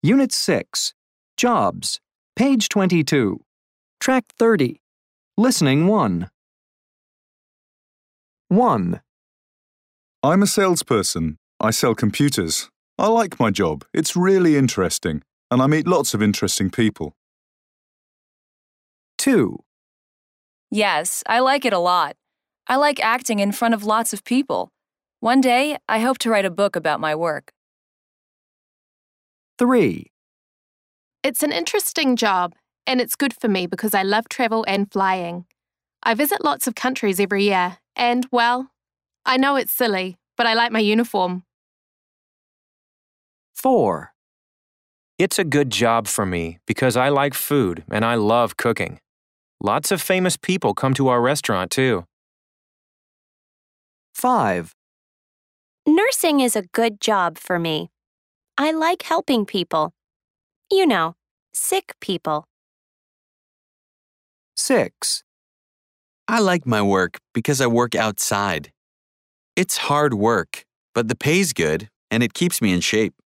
Unit 6. Jobs. Page 22. Track 30. Listening 1. 1. I'm a salesperson. I sell computers. I like my job. It's really interesting, and I meet lots of interesting people. 2. Yes, I like it a lot. I like acting in front of lots of people. One day, I hope to write a book about my work. 3. It's an interesting job, and it's good for me because I love travel and flying. I visit lots of countries every year, and, well, I know it's silly, but I like my uniform. 4. It's a good job for me because I like food and I love cooking. Lots of famous people come to our restaurant too. 5. Nursing is a good job for me. I like helping people. You know, sick people. 6. I like my work because I work outside. It's hard work, but the pay's good and it keeps me in shape.